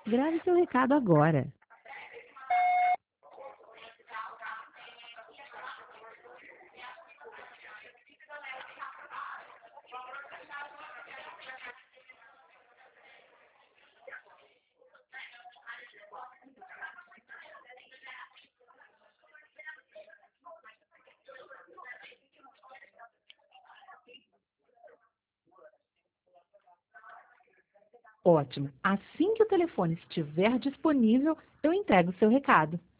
Grave seu recado agora. Ótimo. Assim que o telefone estiver disponível, eu entrego o seu recado.